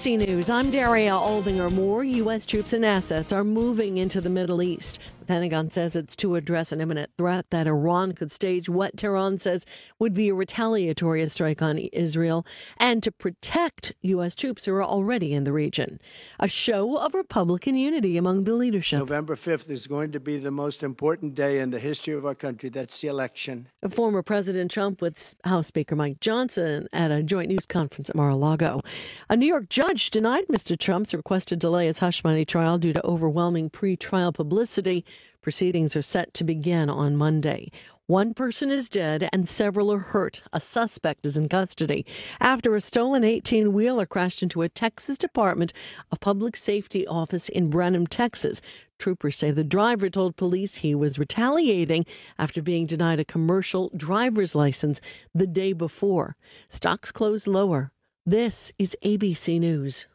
ABC News, I'm Daria Aldinger. More U.S. troops and assets are moving into the Middle East. The Pentagon says it's to address an imminent threat that Iran could stage what Tehran says would be a retaliatory strike on Israel, and to protect U.S. troops who are already in the region. A show of Republican unity among the leadership. November 5th is going to be the most important day in the history of our country. That's the election. Former President Trump with House Speaker Mike Johnson at a joint news conference at Mar-a-Lago. A New York judge denied Mr. Trump's request to delay his hush money trial due to overwhelming pre-trial publicity. Proceedings are set to begin on Monday. One person is dead and several are hurt. A suspect is in custody after a stolen 18-wheeler crashed into a Texas Department of Public Safety office in Brenham, Texas. Troopers say the driver told police he was retaliating after being denied a commercial driver's license the day before. Stocks closed lower. This is ABC News.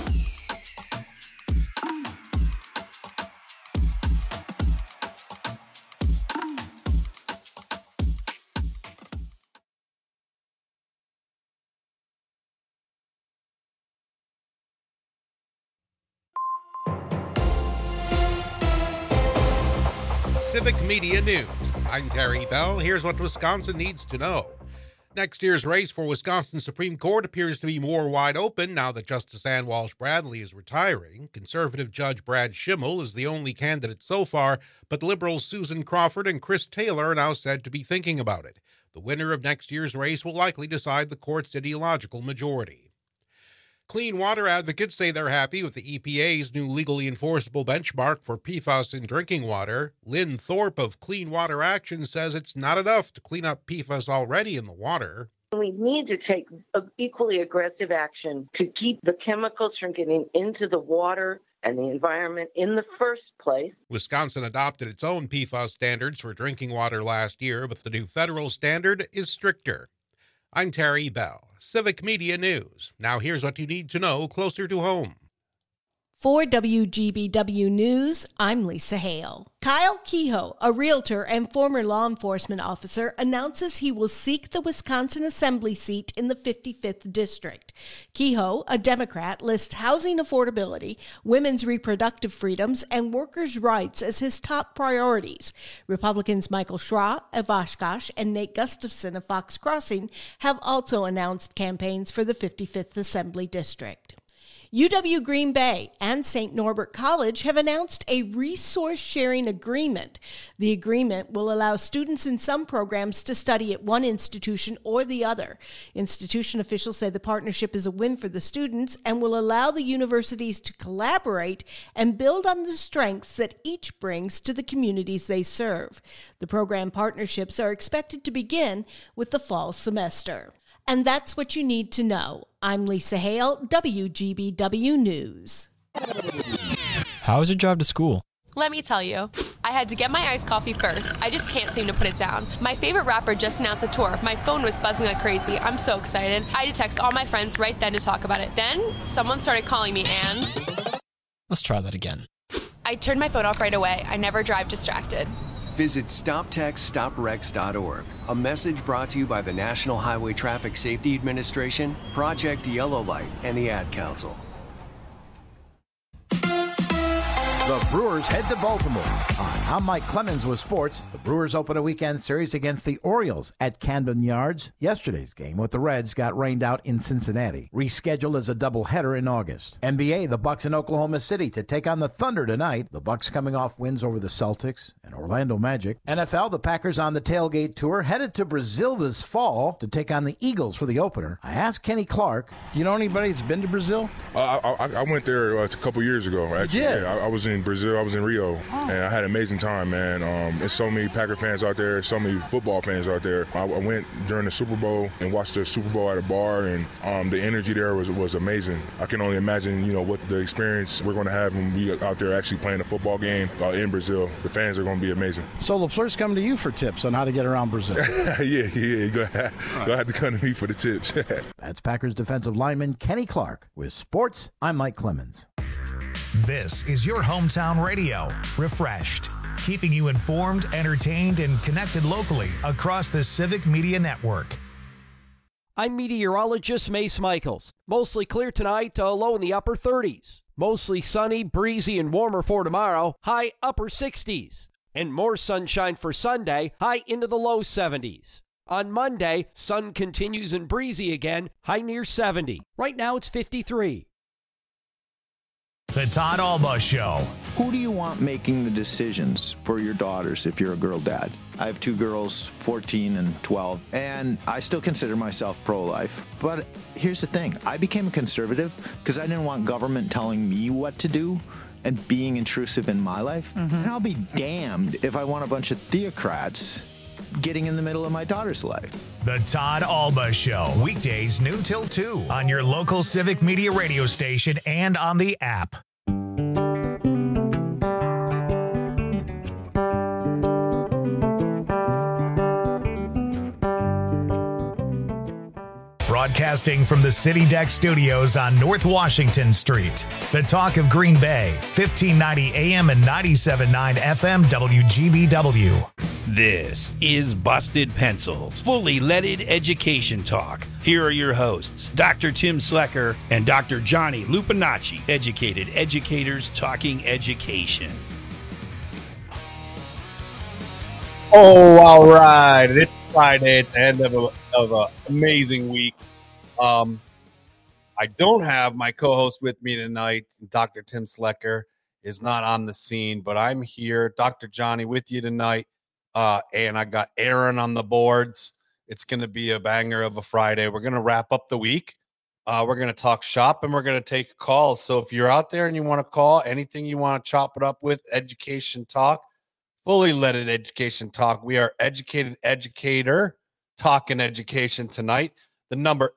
Civic Media News. I'm Terry Bell. Here's what Wisconsin needs to know. Next year's race for Wisconsin Supreme Court appears to be more wide open now that Justice Ann Walsh Bradley is retiring. Conservative Judge Brad Schimmel is the only candidate so far, but liberals Susan Crawford and Chris Taylor are now said to be thinking about it. The winner of next year's race will likely decide the court's ideological majority. Clean water advocates say they're happy with the EPA's new legally enforceable benchmark for PFAS in drinking water. Lynn Thorpe of Clean Water Action says it's not enough to clean up PFAS already in the water. We need to take equally aggressive action to keep the chemicals from getting into the water and the environment in the first place. Wisconsin adopted its own PFAS standards for drinking water last year, but the new federal standard is stricter. I'm Terry Bell, Civic Media News. Now here's what you need to know closer to home. For WGBW News, I'm Lisa Hale. Kyle Kehoe, a realtor and former law enforcement officer, announces he will seek the Wisconsin Assembly seat in the 55th District. Kehoe, a Democrat, lists housing affordability, women's reproductive freedoms, and workers' rights as his top priorities. Republicans Michael Schra of Oshkosh and Nate Gustafson of Fox Crossing have also announced campaigns for the 55th Assembly District. UW Green Bay and St. Norbert College have announced a resource-sharing agreement. The agreement will allow students in some programs to study at one institution or the other. Institution officials say the partnership is a win for the students and will allow the universities to collaborate and build on the strengths that each brings to the communities they serve. The program partnerships are expected to begin with the fall semester. And that's what you need to know. I'm Lisa Hale, WGBW News. How was your drive to school? Let me tell you, I had to get my iced coffee first. I just can't seem to put it down. My favorite rapper just announced a tour. My phone was buzzing like crazy. I'm so excited. I had to text all my friends right then to talk about it. Then, someone started calling me and... Let's try that again. I turned my phone off right away. I never drive distracted. Visit StopTextStopWrecks.org. A message brought to you by the National Highway Traffic Safety Administration, Project Yellow Light, and the Ad Council. The Brewers head to Baltimore. I'm Mike Clemens with sports. The Brewers open a weekend series against the Orioles at Camden Yards. Yesterday's game with the Reds got rained out in Cincinnati. Rescheduled as a doubleheader in August. NBA, the Bucks in Oklahoma City to take on the Thunder tonight. The Bucks coming off wins over the Celtics and Orlando Magic. NFL, the Packers on the tailgate tour headed to Brazil this fall to take on the Eagles for the opener. I asked Kenny Clark. You know anybody that's been to Brazil? I went there a couple years ago. Actually, yeah. I was in Brazil. I was in Rio, and I had an amazing time, man. There's so many Packer fans out there, so many football fans out there. I went during the Super Bowl and watched the Super Bowl at a bar, and the energy there was amazing. I can only imagine, what the experience we're going to have when we out there actually playing a football game in Brazil. The fans are going to be amazing. So LaFleur's coming to you for tips on how to get around Brazil. Yeah. You're going to have to come to me for the tips. That's Packers defensive lineman Kenny Clark. With sports, I'm Mike Clemens. This is your hometown radio, Refreshed, keeping you informed, entertained, and connected locally across the Civic Media Network. I'm meteorologist Mace Michaels. Mostly clear tonight, low in the upper 30s. Mostly sunny, breezy, and warmer for tomorrow, high upper 60s. And more sunshine for Sunday, high into the low 70s. On Monday, sun continues and breezy again, high near 70. Right now it's 53. The Todd Alba Show. Who do you want making the decisions for your daughters if you're a girl dad? I have two girls, 14 and 12, and I still consider myself pro-life. But here's the thing. I became a conservative because I didn't want government telling me what to do and being intrusive in my life. And I'll be damned if I want a bunch of theocrats getting in the middle of my daughter's life. The Todd Alba Show, weekdays noon till 2 on your local Civic Media radio station and on the app. Broadcasting from the City Deck Studios on North Washington Street. The talk of Green Bay, 1590 AM and 97.9 FM WGBW. This is Busted Pencils, fully leaded education talk. Here are your hosts, Dr. Tim Slecker and Dr. Johnny Lupinacci, educated educators talking education. Oh, all right. It's Friday. It's the end of an amazing week. I don't have my co-host with me tonight. Dr. Tim Slecker is not on the scene, but I'm here. Dr. Johnny with you tonight. And I got Aaron on the boards. It's going to be a banger of a Friday. We're going to wrap up the week. We're going to talk shop and we're going to take calls. So if you're out there and you want to call, anything you want to chop it up with, education talk, fully leaded education talk. We are educated educator talking education tonight. The number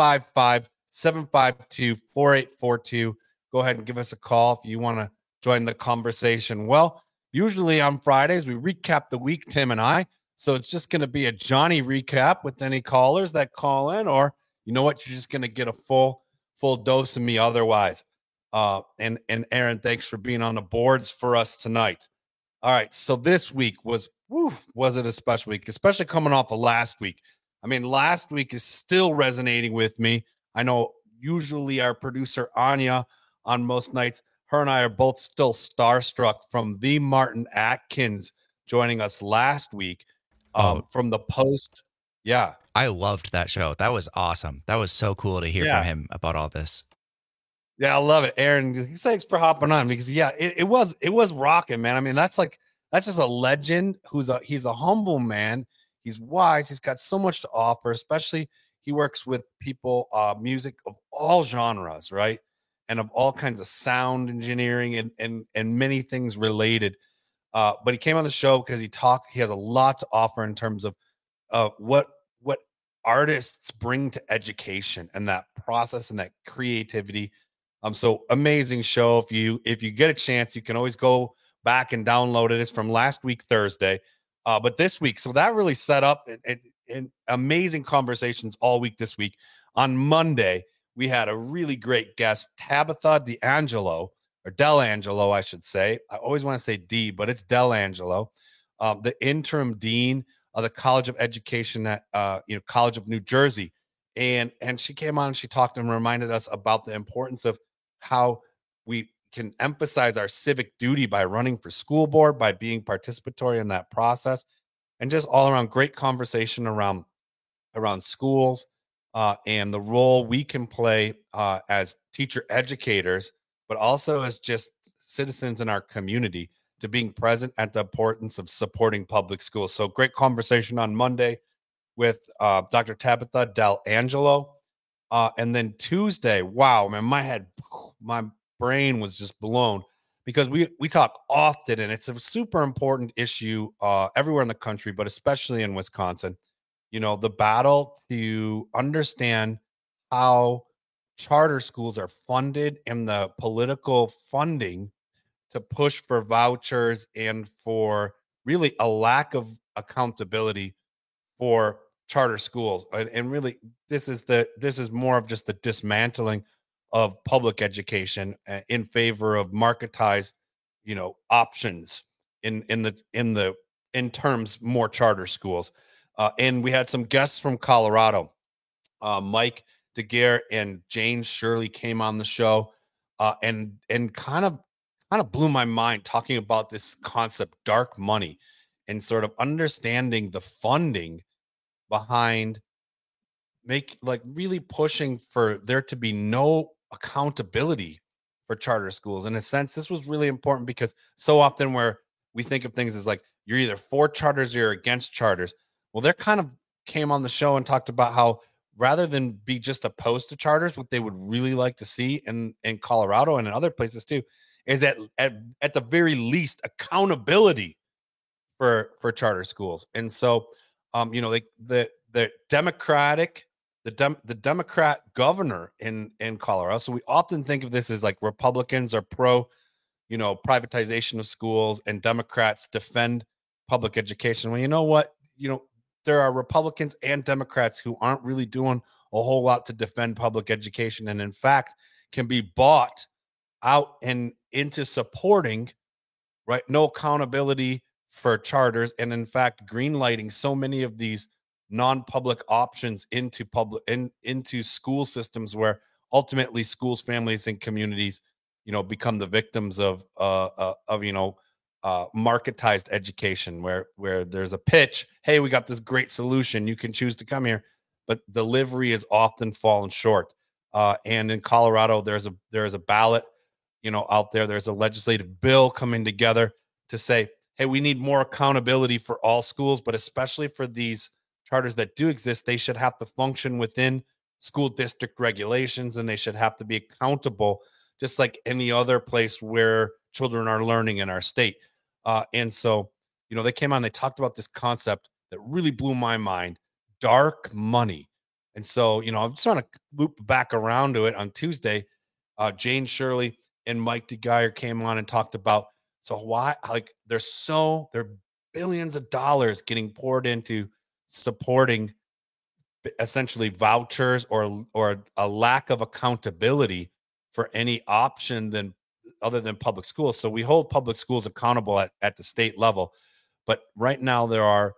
855-752-4842. Go ahead and give us a call if you want to join the conversation. Well, usually on Fridays, we recap the week, Tim and I. So it's just going to be a Johnny recap with any callers that call in, or you know what? You're just going to get a full dose of me otherwise. And Aaron, thanks for being on the boards for us tonight. All right. So this week was it a special week, especially coming off of last week. I mean, last week is still resonating with me. I know usually our producer, Anya, on most nights, her and I are both still starstruck from the Martin Atkins joining us last week from the Post. Yeah. I loved that show. That was awesome. That was so cool to hear from him about all this. Yeah, I love it. Aaron, thanks for hopping on because, it was rocking, man. I mean, that's just a legend he's a humble man. He's wise. He's got so much to offer, especially he works with people, music of all genres, right? And of all kinds of sound engineering and many things related. But he came on the show because he has a lot to offer in terms of what artists bring to education and that process and that creativity. So amazing show. If you get a chance, you can always go back and download it. It's from last week, Thursday. But this week, so that really set up and amazing conversations all week this week. On Monday, we had a really great guest, Tabitha D'Angelo, or Delangelo, I should say. I always want to say D, but it's Delangelo, the interim dean of the College of Education at College of New Jersey. And she came on and she talked and reminded us about the importance of how we can emphasize our civic duty by running for school board, by being participatory in that process, and just all around great conversation around schools and the role we can play as teacher educators, but also as just citizens in our community, to being present at the importance of supporting public schools. So great conversation on Monday with Dr. Tabitha D'Angelo. And then Tuesday, wow, man, my brain was just blown because we talk often, and it's a super important issue everywhere in the country, but especially in Wisconsin. The battle to understand how charter schools are funded and the political funding to push for vouchers and for really a lack of accountability for charter schools. And really, this is more of just the dismantling of public education in favor of marketized, options in terms more charter schools. And we had some guests from Colorado Mike Daguerre and Jane Shirley came on the show and kind of blew my mind talking about this concept, dark money, and sort of understanding the funding behind really pushing for there to be no accountability for charter schools. In a sense, this was really important because so often where we think of things as like you're either for charters or you're against charters. Well, they kind of came on the show and talked about how rather than be just opposed to charters, what they would really like to see in Colorado and in other places too, is at the very least accountability for charter schools. And so, the Democrat governor in Colorado. So we often think of this as like Republicans are pro, privatization of schools and Democrats defend public education. Well, you know what? There are Republicans and Democrats who aren't really doing a whole lot to defend public education, and in fact can be bought out and into supporting, right? No accountability for charters, and in fact greenlighting so many of these non-public options into school systems where ultimately schools, families, and communities, become the victims of marketized education where there's a pitch. Hey, we got this great solution. You can choose to come here, but delivery is often fallen short. And in Colorado, there's a ballot, out there. There's a legislative bill coming together to say, hey, we need more accountability for all schools, but especially for these charters that do exist, they should have to function within school district regulations, and they should have to be accountable just like any other place where children are learning in our state. And so, they came on, they talked about this concept that really blew my mind, dark money. And so, I'm just trying to loop back around to it on Tuesday. Jane Shirley and Mike Daguerre came on and talked about, so why, there are billions of dollars getting poured into supporting essentially vouchers or a lack of accountability for any option other than public schools. So we hold public schools accountable at the state level, but right now there are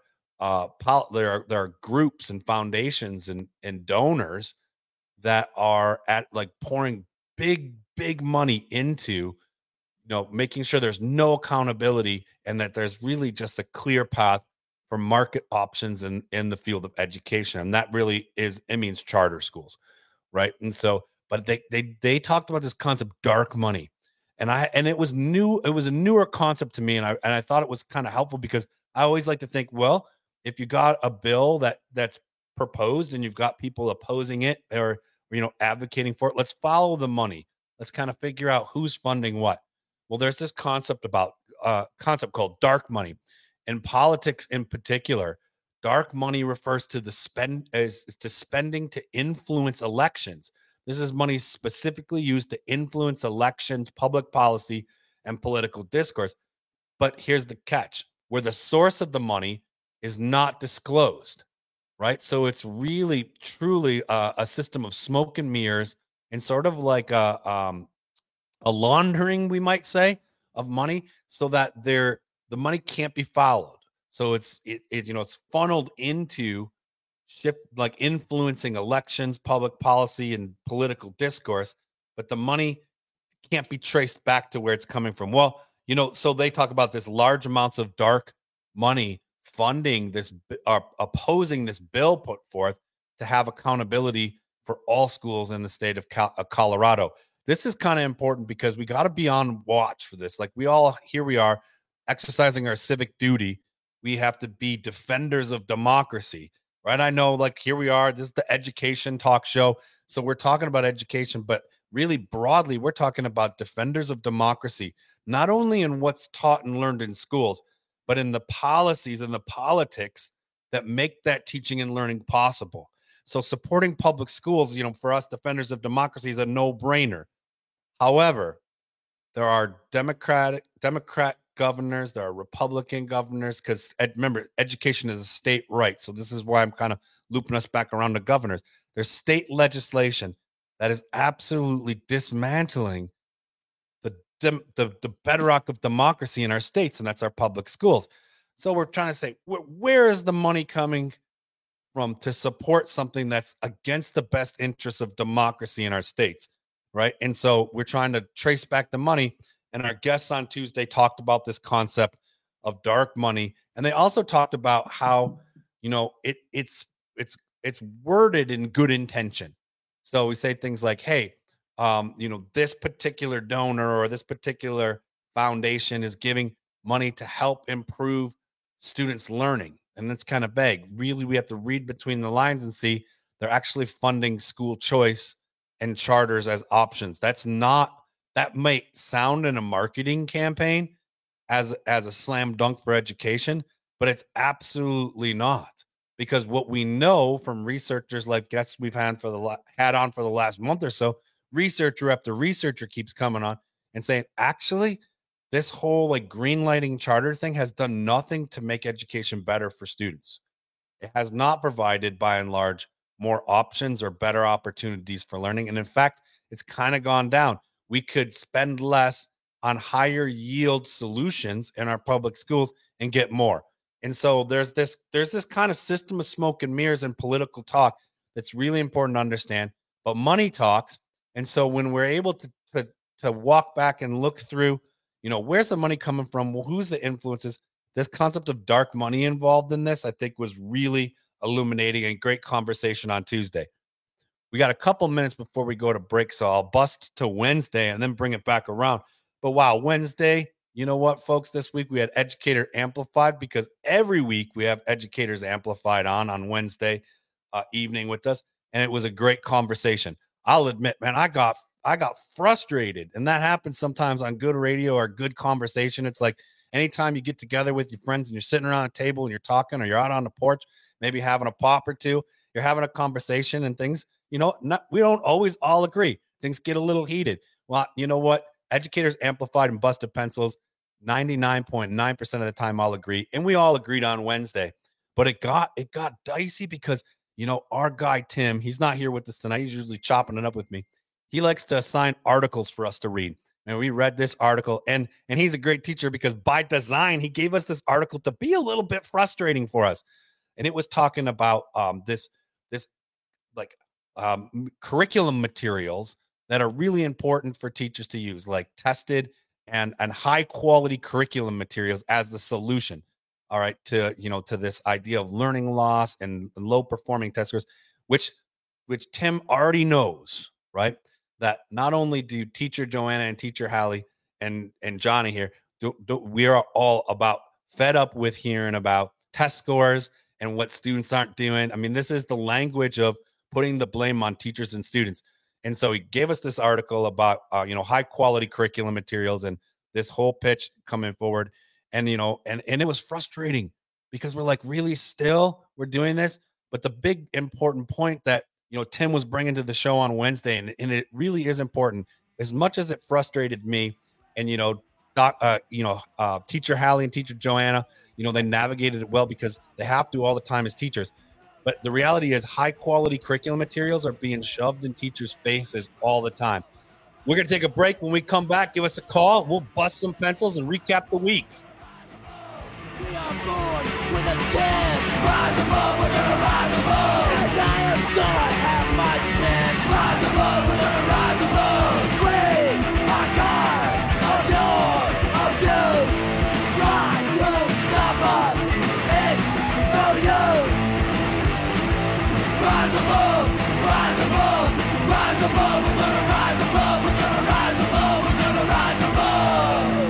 groups and foundations and donors that are pouring big money into making sure there's no accountability and that there's really just a clear path for market options in the field of education. And that really means charter schools, right? And so, but they talked about this concept, dark money. And it was new. It was a newer concept to me. And I thought it was kind of helpful because I always like to think, well, if you got a bill that's proposed and you've got people opposing it or advocating for it, let's follow the money. Let's kind of figure out who's funding what. Well, there's this concept called dark money. In politics in particular, dark money refers to spending to influence elections. This is money specifically used to influence elections, public policy, and political discourse. But here's the catch, where the source of the money is not disclosed, right? So it's really, truly a system of smoke and mirrors and sort of like a laundering, we might say, of money so that the money can't be followed. So it's funneled into influencing elections, public policy, and political discourse, but the money can't be traced back to where it's coming from. Well, so they talk about this large amounts of dark money funding this, opposing this bill put forth to have accountability for all schools in the state of Colorado. This is kind of important because we got to be on watch for this. Here we are exercising our civic duty. We have to be defenders of democracy, right? I know, here we are. This is the education talk show. So we're talking about education, but really broadly, we're talking about defenders of democracy, not only in what's taught and learned in schools, but in the policies and the politics that make that teaching and learning possible. So supporting public schools, for us defenders of democracy is a no-brainer. However, there are Democrat governors, there are Republican governors, because remember, education is a state right. So this is why I'm kind of looping us back around to governors. There's state legislation that is absolutely dismantling the bedrock of democracy in our states, and that's our public schools. So we're trying to say, where is the money coming from to support something that's against the best interests of democracy in our states, right? And so we're trying to trace back the money. And our guests on Tuesday talked about this concept of dark money, and they also talked about how, you know, it's worded in good intention. So we say things like, hey, you know, this particular donor or this particular foundation is giving money to help improve students' learning. And that's kind of vague. Really, we have to read between the lines and see they're actually funding school choice and charters as options. That might sound in a marketing campaign as a slam dunk for education, but it's absolutely not. Because what we know from researchers like guests we've had on for the last month or so, researcher after researcher keeps coming on and saying, actually, this whole like green lighting charter thing has done nothing to make education better for students. It has not provided, by and large, more options or better opportunities for learning. And in fact, it's kind of gone down. We could spend less on higher yield solutions in our public schools and get more. And so there's this kind of system of smoke and mirrors and political talk that's really important to understand, but money talks. And so when we're able to walk back and look through, you know, where's the money coming from? Well, who's the influences? This concept of dark money involved in this, I think, was really illuminating and great conversation on Tuesday. We got a couple minutes before we go to break, so I'll bust to Wednesday and then bring it back around. But wow, Wednesday, you know what, folks, this week we had Educator Amplified, because every week we have Educators Amplified on Wednesday evening with us, and it was a great conversation. I'll admit, man, I got frustrated, and that happens sometimes on good radio or good conversation. It's like anytime you get together with your friends and you're sitting around a table and you're talking, or you're out on the porch, maybe having a pop or two, you're having a conversation and things, you know, we don't always all agree. Things get a little heated. Well, you know what? Educators Amplified and Busted Pencils, 99.9% of the time I'll agree. And we all agreed on Wednesday. But it got dicey because, you know, our guy Tim, he's not here with us tonight. He's usually chopping it up with me. He likes to assign articles for us to read. And we read this article, and he's a great teacher because by design, he gave us this article to be a little bit frustrating for us. And it was talking about this curriculum materials that are really important for teachers to use, like tested and high quality curriculum materials as the solution. All right, to this idea of learning loss and low performing test scores, which Tim already knows, right? That not only do teacher Joanna and teacher Hallie and Johnny here, we are all fed up with hearing about test scores and what students aren't doing. I mean, this is the language of putting the blame on teachers and students. And so he gave us this article about, high quality curriculum materials and this whole pitch coming forward. And, and it was frustrating because we're like, really still we're doing this. But the big important point that, Tim was bringing to the show on Wednesday, and it really is important, as much as it frustrated me and, teacher Hallie and teacher Joanna, they navigated it well because they have to all the time as teachers. But the reality is high quality curriculum materials are being shoved in teachers' faces all the time. We're going to take a break. When we come back, give us a call. We'll bust some pencils and recap the week. We are born with a chance. Rise above, we're gonna rise above. And I am gonna have my chance. Rise above, we're gonna rise above. We are God of your abuse. Try to stop us. It's no use. Rise above, rise above, rise above. We're gonna rise above. We're gonna rise above. We're gonna rise above.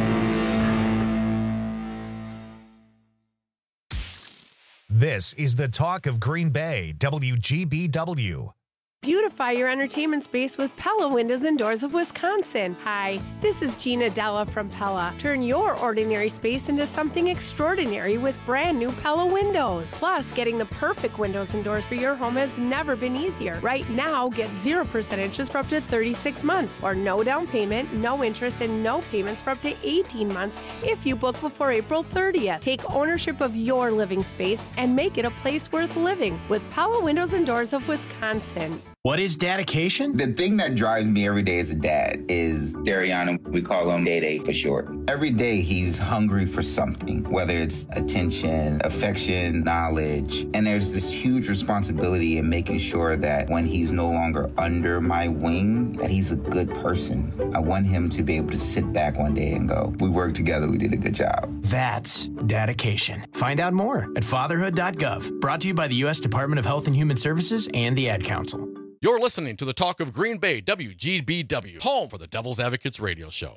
This is the talk of Green Bay, WGBW. Beautify your entertainment space with Pella Windows and Doors of Wisconsin. Hi, this is Gina Della from Pella. Turn your ordinary space into something extraordinary with brand new Pella windows. Plus, getting the perfect windows and doors for your home has never been easier. Right now, get 0% interest for up to 36 months, or no down payment, no interest, and no payments for up to 18 months if you book before April 30th. Take ownership of your living space and make it a place worth living with Pella Windows and Doors of Wisconsin. What is dedication? The thing that drives me every day as a dad is Dariana. We call him Day for short. Every day he's hungry for something, whether it's attention, affection, knowledge. And there's this huge responsibility in making sure that when he's no longer under my wing, that he's a good person. I want him to be able to sit back one day and go, we worked together, we did a good job. That's dedication. Find out more at fatherhood.gov. Brought to you by the U.S. Department of Health and Human Services and the Ad Council. You're listening to the Talk of Green Bay, WGBW, home for the Devil's Advocates radio show.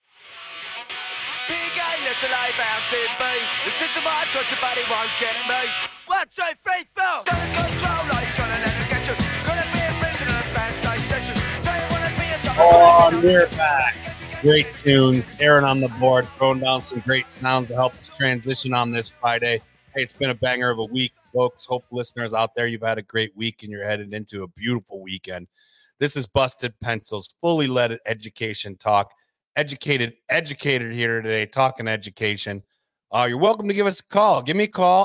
Big A, little A, bouncing B. The system I touch your body won't get me. 1, 2, 3, 4. Stand control, like gonna let it get you. Gonna be a prisoner of band stage session. So you wanna be a Oh, we're back. Great tunes. Aaron on the board, throwing down some great sounds to help us transition on this Friday. Hey, it's been a banger of a week, folks. Hope listeners out there, you've had a great week and you're headed into a beautiful weekend. This is Busted Pencils, fully leaded education talk. Educated educator here today, talking education. You're welcome to give us a call. Give me a call,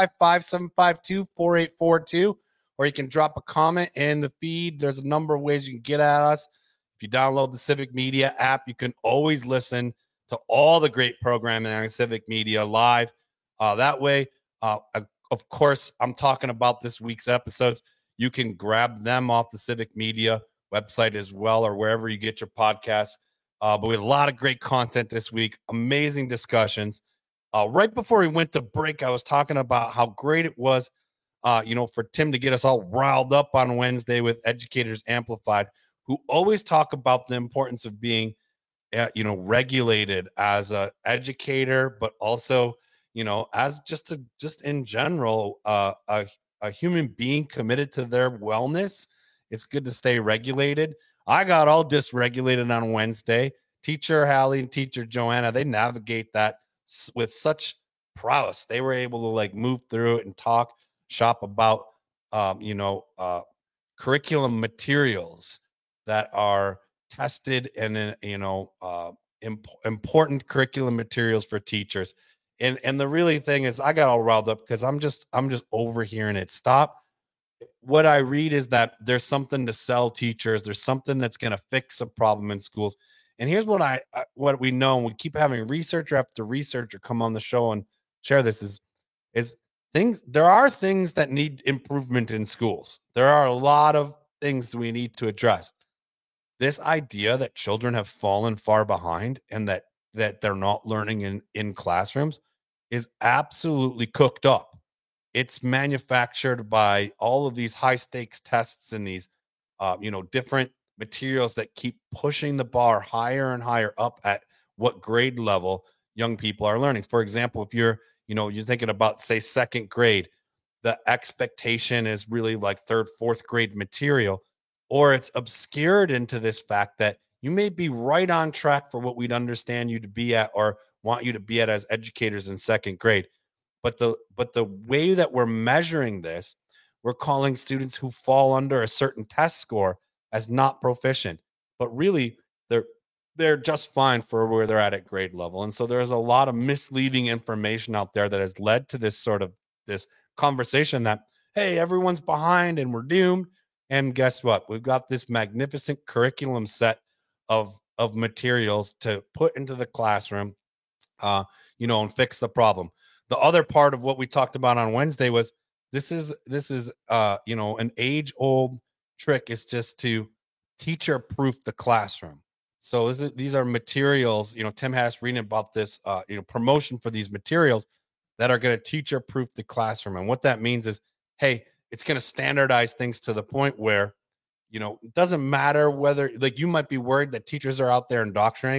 855-752-4842, or you can drop a comment in the feed. There's a number of ways you can get at us. If you download the Civic Media app, you can always listen to all the great programming on Civic Media live. That way, of course, I'm talking about this week's episodes. You can grab them off the Civic Media website as well, or wherever you get your podcasts. But we had a lot of great content this week, amazing discussions. Right before we went to break, I was talking about how great it was, for Tim to get us all riled up on Wednesday with Educators Amplified, who always talk about the importance of being, regulated as an educator, but also, as just in general, a human being committed to their wellness. It's good to stay regulated. I got all dysregulated on Wednesday. Teacher Hallie and Teacher Joanna, they navigate that with such prowess. They were able to move through it and shop about, curriculum materials that are tested and, important curriculum materials for teachers. And the really thing is, I got all riled up because I'm just overhearing it. Stop. What I read is that there's something to sell teachers. There's something that's going to fix a problem in schools. And here's what we know, and we keep having researcher after researcher come on the show and share this is things. There are things that need improvement in schools. There are a lot of things we need to address. This idea that children have fallen far behind and that they're not learning in classrooms is absolutely cooked up. It's manufactured by all of these high stakes tests and these, different materials that keep pushing the bar higher and higher up at what grade level young people are learning. For example, if you're thinking about, say, second grade, the expectation is really like third, fourth grade material, or it's obscured into this fact that you may be right on track for what we'd understand you to be at or want you to be at as educators in second grade. But the way that we're measuring this, we're calling students who fall under a certain test score as not proficient, but really they're just fine for where they're at grade level. And so there's a lot of misleading information out there that has led to this conversation that, hey, everyone's behind and we're doomed. And guess what? We've got this magnificent curriculum set of materials to put into the classroom, and fix the problem. The other part of what we talked about on Wednesday was this is an age-old trick is just to teacher-proof the classroom. So these are materials, Tim had us reading about this, promotion for these materials that are going to teacher-proof the classroom. And what that means is, hey, it's going to standardize things to the point where, it doesn't matter whether, you might be worried that teachers are out there indoctrinating,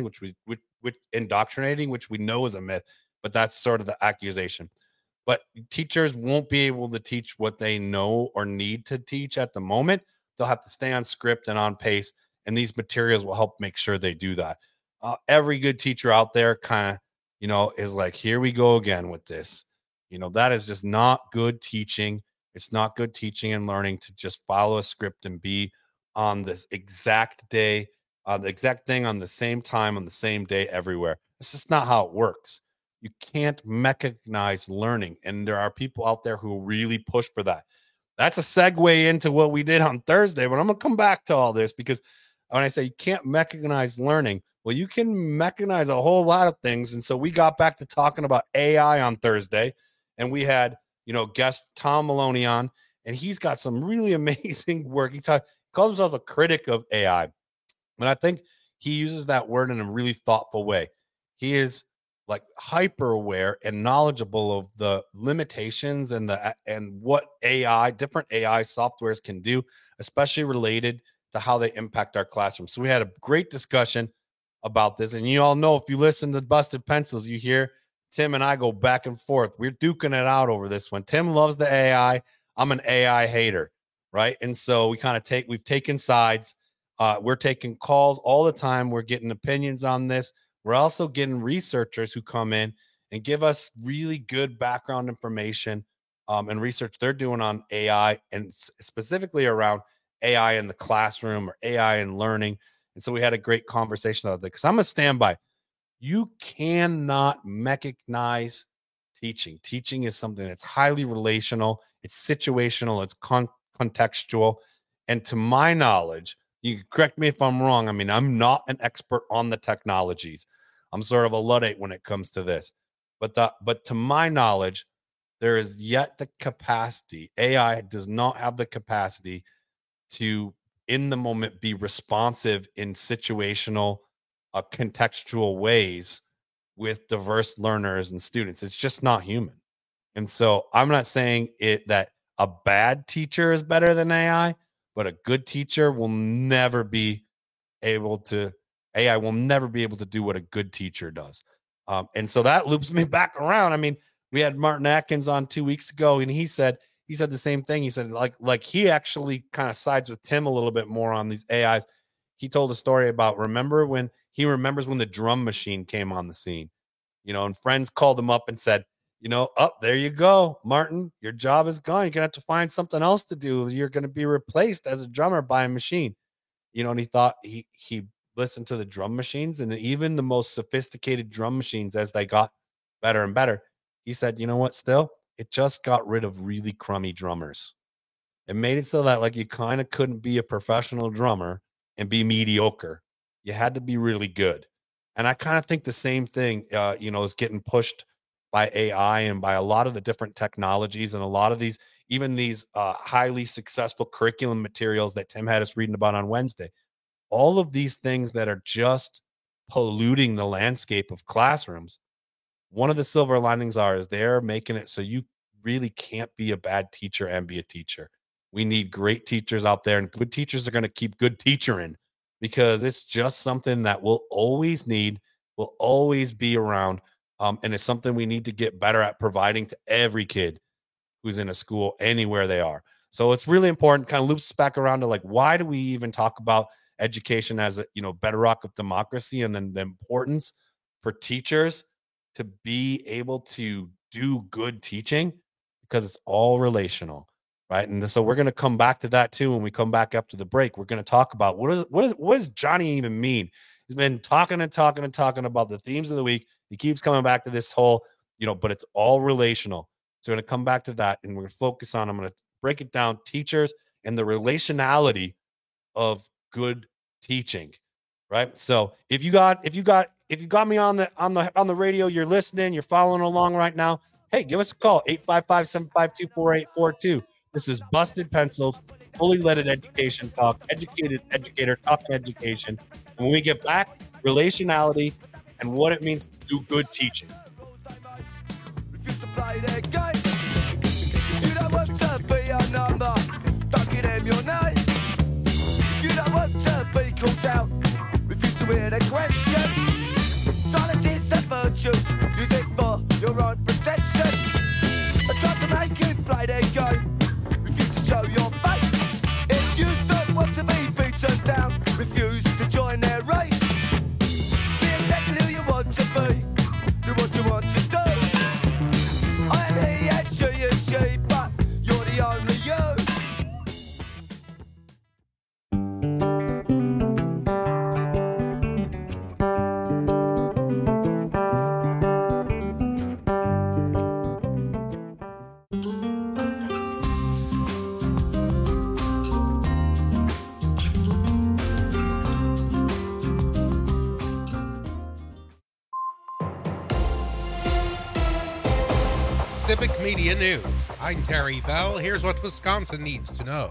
which we know is a myth, but that's sort of the accusation. But teachers won't be able to teach what they know or need to teach at the moment. They'll have to stay on script and on pace, and these materials will help make sure they do that. Every good teacher out there kind of, is like, here we go again with this. That is just not good teaching. It's not good teaching and learning to just follow a script and be on this exact day, the exact thing on the same time, on the same day everywhere. It's just not how it works. You can't mechanize learning. And there are people out there who really push for that. that's a segue into what we did on Thursday, but I'm going to come back to all this because when I say you can't mechanize learning, well, you can mechanize a whole lot of things. And so we got back to talking about AI on Thursday, and we had, guest Tom Maloney on, and he's got some really amazing work. He calls himself a critic of AI, but I think he uses that word in a really thoughtful way. He is like hyper aware and knowledgeable of the limitations and what different AI softwares can do, especially related to how they impact our classroom. So we had a great discussion about this. And you all know, if you listen to Busted Pencils, you hear Tim and I go back and forth. We're duking it out over this one. Tim loves the AI. I'm an AI hater, right? And so we've taken sides. We're taking calls all the time. We're getting opinions on this. We're also getting researchers who come in and give us really good background information and research they're doing on AI, and specifically around AI in the classroom or AI in learning. And so we had a great conversation about that, because I'm a standby. You cannot mechanize teaching. Teaching is something that's highly relational. It's situational. It's contextual. And to my knowledge, you can correct me if I'm wrong. I mean, I'm not an expert on the technologies. I'm sort of a Luddite when it comes to this. But to my knowledge, there is yet the capacity. AI does not have the capacity to, in the moment, be responsive in situational, contextual ways with diverse learners and students. It's just not human. And so I'm not saying that a bad teacher is better than AI, but a good teacher will never be able to, AI will never be able to do what a good teacher does. And so that loops me back around. I mean, we had Martin Atkins on 2 weeks ago, and he said the same thing. He said, like he actually kind of sides with Tim a little bit more on these AIs. He told a story about, remembers when the drum machine came on the scene, and friends called him up and said, there you go, Martin, your job is gone. You're going to have to find something else to do. You're going to be replaced as a drummer by a machine. And he thought he listened to the drum machines, and even the most sophisticated drum machines, as they got better and better, he said, you know what, still, it just got rid of really crummy drummers. It made it so that you kind of couldn't be a professional drummer and be mediocre. You had to be really good. And I kind of think the same thing, is getting pushed by AI and by a lot of the different technologies and a lot of these, even these highly successful curriculum materials that Tim had us reading about on Wednesday. All of these things that are just polluting the landscape of classrooms. One of the silver linings is they're making it so you really can't be a bad teacher and be a teacher. We need great teachers out there, and good teachers are going to keep good teaching, because it's just something that we'll always need, will always be around. And it's something we need to get better at providing to every kid who's in a school anywhere they are. So it's really important, kind of loops back around to why do we even talk about education as a bedrock of democracy, and then the importance for teachers to be able to do good teaching, because it's all relational, right? And so we're going to come back to that too when we come back after the break. We're going to talk about what does Johnny even mean? He's been talking about the themes of the week. He keeps coming back to this whole, but it's all relational. So we're going to come back to that, and we're going to focus on, I'm going to break it down, teachers and the relationality of good teaching, right? So if you got me on the radio, you're listening, you're following along right now, hey, give us a call, 855-752-4842. This is Busted Pencils, fully leaded education talk, educated educator, talking education. And when we get back, relationality and what it means to do good teaching. Called out, refuse to hear the question. Silence is a virtue, use it for your own protection. I try to make you play their game, refuse to show your face. If you don't want to be beaten down, refuse to join their race. Be exactly who you want to be, do what you want to do. I am he and she is she, but you're the only you. Civic Media News. I'm Terry Bell. Here's what Wisconsin needs to know.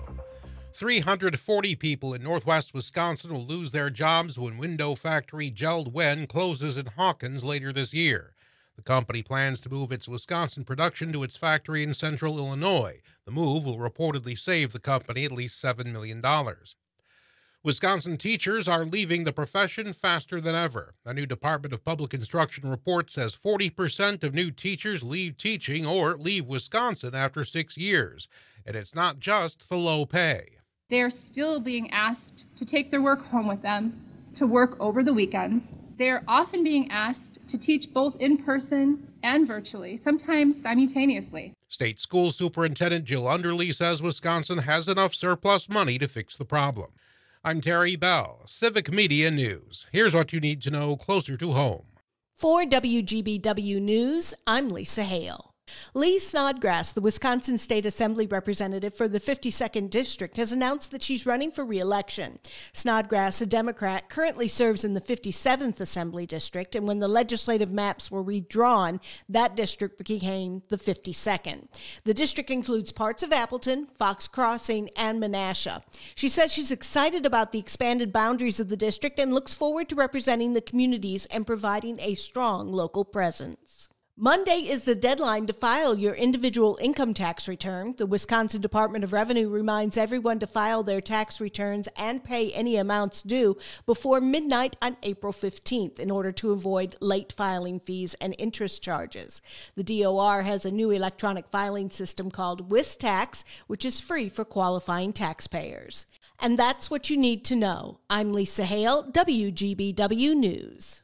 340 people in northwest Wisconsin will lose their jobs when window factory JELD-WEN closes in Hawkins later this year. The company plans to move its Wisconsin production to its factory in central Illinois. The move will reportedly save the company at least $7 million. Wisconsin teachers are leaving the profession faster than ever. A new Department of Public Instruction report says 40% of new teachers leave teaching or leave Wisconsin after 6 years. And it's not just the low pay. They are still being asked to take their work home with them, to work over the weekends. They are often being asked to teach both in person and virtually, sometimes simultaneously. State School Superintendent Jill Underly says Wisconsin has enough surplus money to fix the problem. I'm Terry Bell, Civic Media News. Here's what you need to know closer to home. For WGBW News, I'm Lisa Hale. Lee Snodgrass, the Wisconsin State Assembly representative for the 52nd District, has announced that she's running for re-election. Snodgrass, a Democrat, currently serves in the 57th Assembly District, and when the legislative maps were redrawn, that district became the 52nd. The district includes parts of Appleton, Fox Crossing, and Menasha. She says she's excited about the expanded boundaries of the district and looks forward to representing the communities and providing a strong local presence. Monday is the deadline to file your individual income tax return. The Wisconsin Department of Revenue reminds everyone to file their tax returns and pay any amounts due before midnight on April 15th in order to avoid late filing fees and interest charges. The DOR has a new electronic filing system called WisTax, which is free for qualifying taxpayers. And that's what you need to know. I'm Lisa Hale, WGBW News.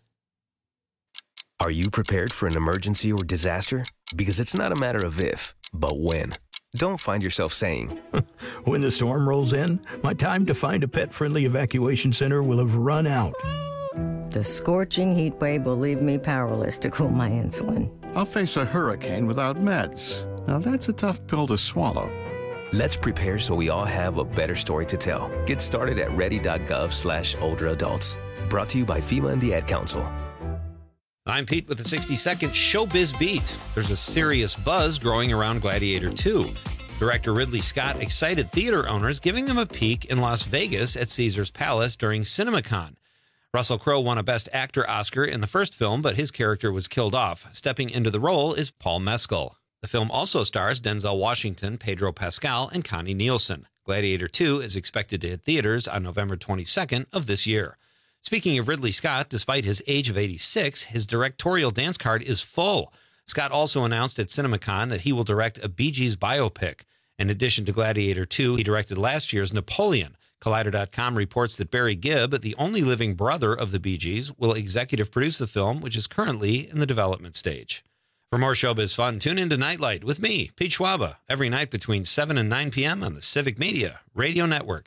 Are you prepared for an emergency or disaster? Because it's not a matter of if, but when. Don't find yourself saying, when the storm rolls in, my time to find a pet-friendly evacuation center will have run out. The scorching heat wave will leave me powerless to cool my insulin. I'll face a hurricane without meds. Now that's a tough pill to swallow. Let's prepare so we all have a better story to tell. Get started at ready.gov/older adults. Brought to you by FEMA and the Ad Council. I'm Pete with the 60-second Showbiz Beat. There's a serious buzz growing around Gladiator 2. Director Ridley Scott excited theater owners, giving them a peek in Las Vegas at Caesars Palace during CinemaCon. Russell Crowe won a Best Actor Oscar in the first film, but his character was killed off. Stepping into the role is Paul Mescal. The film also stars Denzel Washington, Pedro Pascal, and Connie Nielsen. Gladiator 2 is expected to hit theaters on November 22nd of this year. Speaking of Ridley Scott, despite his age of 86, his directorial dance card is full. Scott also announced at CinemaCon that he will direct a Bee Gees biopic. In addition to Gladiator 2, he directed last year's Napoleon. Collider.com reports that Barry Gibb, the only living brother of the Bee Gees, will executive produce the film, which is currently in the development stage. For more showbiz fun, tune into Nightlight with me, Pete Schwaba, every night between 7 and 9 p.m. on the Civic Media Radio Network.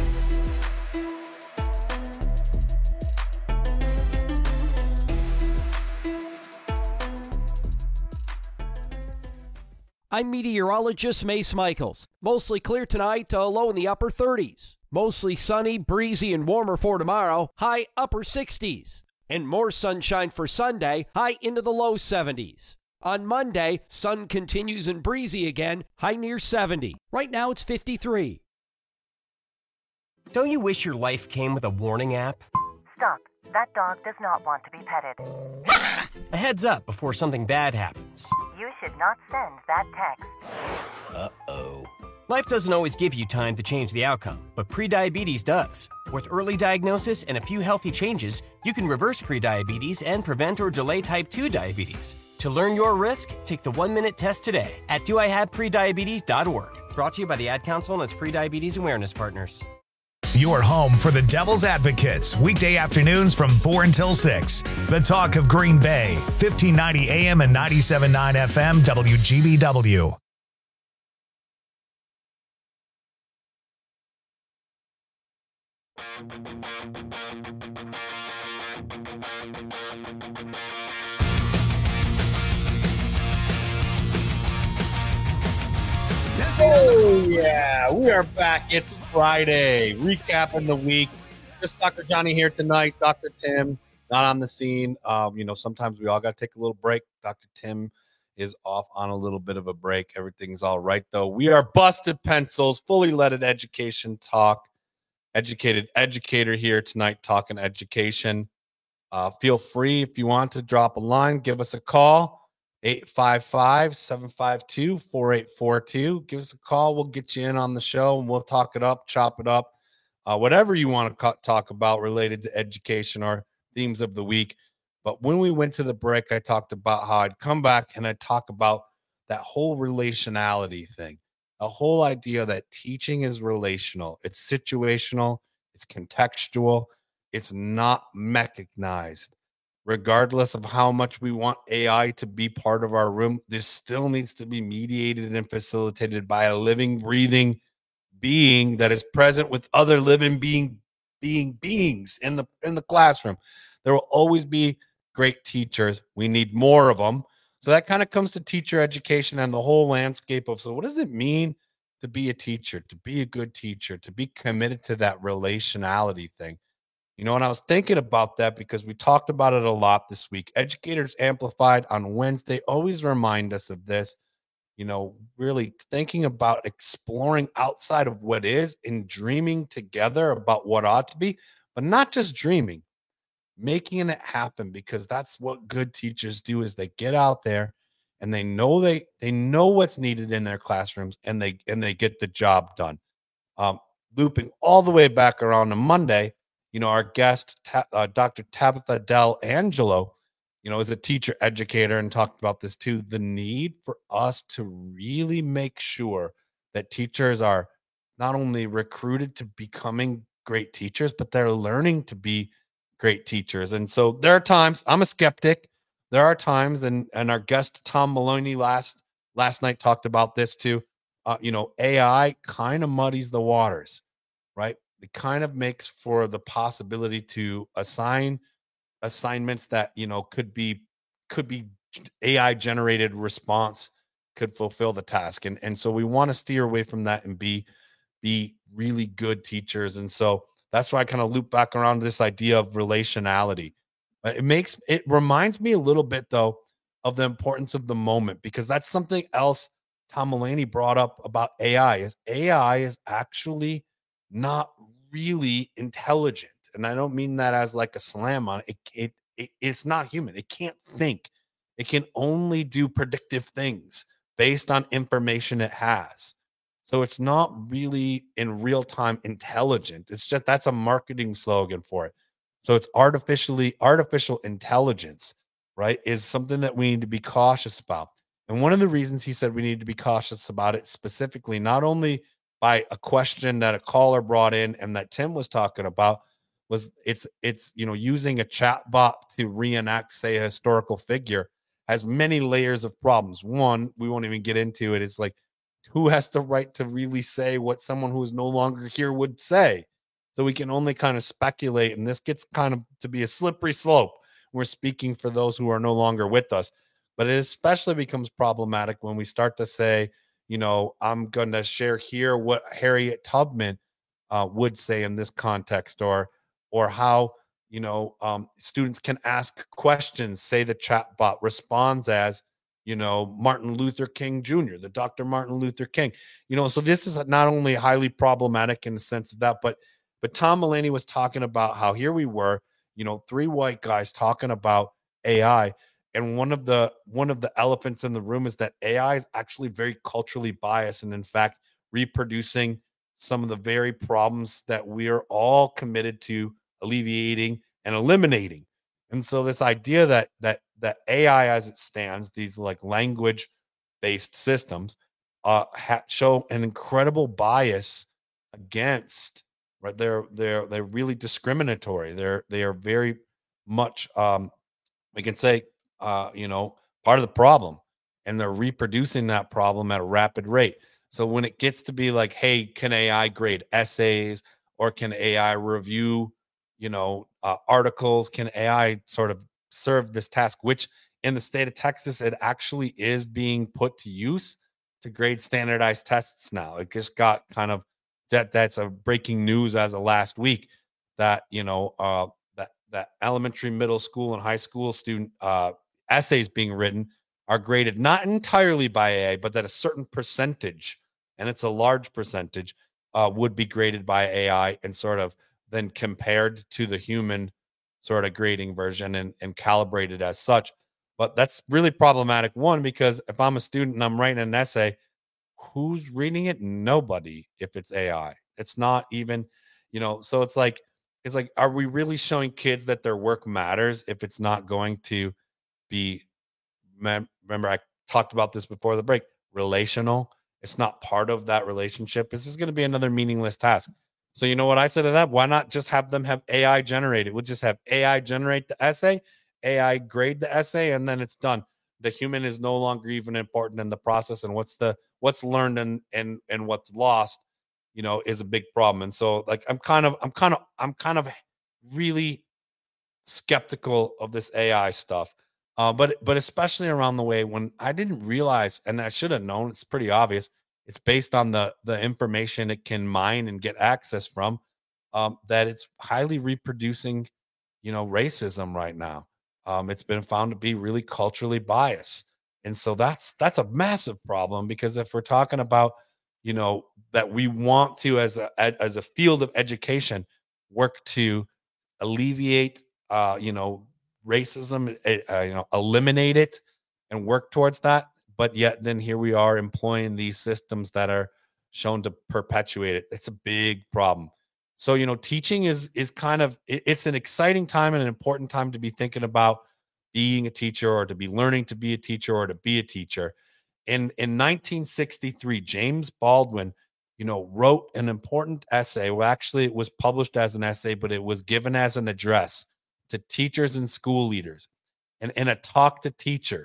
I'm meteorologist Mace Michaels. Mostly clear tonight, low in the upper 30s. Mostly sunny, breezy, and warmer for tomorrow, high upper 60s. And more sunshine for Sunday, high into the low 70s. On Monday, sun continues and breezy again, high near 70. Right now it's 53. Don't you wish your life came with a warning app? Stop. That dog does not want to be petted. A heads up before something bad happens. You should not send that text. Uh-oh. Life doesn't always give you time to change the outcome, but prediabetes does. With early diagnosis and a few healthy changes, you can reverse prediabetes and prevent or delay type 2 diabetes. To learn your risk, take the 1-minute test today at doihaveprediabetes.org. Brought to you by the Ad Council and its prediabetes awareness partners. Your home for the Devil's Advocates, weekday afternoons from 4 until 6. The Talk of Green Bay, 1590 AM and 97.9 FM, WGBW. Oh, yeah, we are back. It's Friday, recapping the week. Just Dr. Johnny here tonight. Dr. Tim, not on the scene. Sometimes we all got to take a little break. Dr. Tim is off on a little bit of a break. Everything's all right, though. We are Busted Pencils, fully leaded education talk. Educated educator here tonight talking education. Feel free if you want to drop a line, give us a call, 855-752-4842. Give us a call. We'll get you in on the show and we'll talk it up, chop it up, whatever you want to talk about related to education or themes of the week. But when we went to the break, I talked about how I'd come back and I'd talk about that whole relationality thing, a whole idea that teaching is relational. It's situational. It's contextual. It's not mechanized. Regardless of how much we want AI to be part of our room, this still needs to be mediated and facilitated by a living, breathing being that is present with other living beings in the classroom. There will always be great teachers. We need more of them. So that kind of comes to teacher education and the whole landscape of, so what does it mean to be a teacher, to be a good teacher, to be committed to that relationality thing? You know, and I was thinking about that because we talked about it a lot this week. Educators Amplified on Wednesday always remind us of this, you know, really thinking about exploring outside of what is and dreaming together about what ought to be, but not just dreaming, making it happen, because that's what good teachers do is they get out there and they know what's needed in their classrooms and they get the job done. Looping all the way back around to Monday, you know, our guest, Dr. Tabitha Del Angelo, you know, is a teacher educator and talked about this too, the need for us to really make sure that teachers are not only recruited to becoming great teachers, but they're learning to be great teachers. And so there are times, I'm a skeptic. There are times, and our guest Tom Maloney last night talked about this too. You know, AI kind of muddies the waters, right? It kind of makes for the possibility to assign assignments that, you know, could be AI generated response could fulfill the task. And so we want to steer away from that and be really good teachers. And so that's why I kind of loop back around to this idea of relationality. It reminds me a little bit, though, of the importance of the moment, because that's something else Tom Mulaney brought up about AI is actually not really intelligent. And I don't mean that as like a slam on it. It's not human. It can't think. It can only do predictive things based on information it has. So it's not really in real time intelligent. It's just, that's a marketing slogan for it. So it's artificial intelligence, right, is something that we need to be cautious about. And one of the reasons he said we need to be cautious about it specifically, not only by a question that a caller brought in and that Tim was talking about, was it's you know, using a chat bot to reenact, say, a historical figure has many layers of problems. One, we won't even get into it. It's like, who has the right to really say what someone who is no longer here would say? So we can only kind of speculate, and this gets kind of to be a slippery slope. We're speaking for those who are no longer with us, but it especially becomes problematic when we start to say, you know, I'm going to share here what Harriet Tubman would say in this context, or how, you know, students can ask questions. Say the chat bot responds as, you know, Martin Luther King Jr., the Dr. Martin Luther King, you know. So this is not only highly problematic in the sense of that, but Tom Mulaney was talking about how here we were, you know, three white guys talking about AI. And one of the elephants in the room is that AI is actually very culturally biased and, in fact, reproducing some of the very problems that we are all committed to alleviating and eliminating. And so this idea that AI as it stands, these like language-based systems, show an incredible bias against, right? They're really discriminatory. They are very much, we can say, you know, part of the problem, and they're reproducing that problem at a rapid rate. So when it gets to be like, hey, can AI grade essays, or can AI review, you know, articles? Can AI sort of serve this task, which in the state of Texas, it actually is being put to use to grade standardized tests now. It just got kind of that's a breaking news as of last week that, you know, that elementary, middle school, and high school student essays being written are graded not entirely by AI, but that a certain percentage, and it's a large percentage, would be graded by AI and sort of then compared to the human sort of grading version and calibrated as such. But that's really problematic. One, because if I'm a student and I'm writing an essay, who's reading it? Nobody. If it's AI, it's not even, so it's like, are we really showing kids that their work matters if it's not going to be, remember I talked about this before the break, relational? It's not part of that relationship. This is going to be another meaningless task. So you know what I said to that? Why not just have them have AI generate it? We'll just have AI generate the essay, AI grade the essay, and then it's done. The human is no longer even important in the process, and what's learned and what's lost, is a big problem. And so, like, I'm kind of really skeptical of this AI stuff, but especially around the way when I didn't realize, and I should have known, it's pretty obvious. It's based on the information it can mine and get access from, that it's highly reproducing, racism right now. It's been found to be really culturally biased. And so that's a massive problem, because if we're talking about, that we want to, as a field of education, work to alleviate, racism, eliminate it and work towards that. But yet then here we are employing these systems that are shown to perpetuate it. It's a big problem. So, teaching is kind of, it's an exciting time and an important time to be thinking about being a teacher, or to be learning to be a teacher, or to be a teacher. In 1963, James Baldwin, wrote an important essay. Well, actually, it was published as an essay, but it was given as an address to teachers and school leaders. And in a talk to teachers,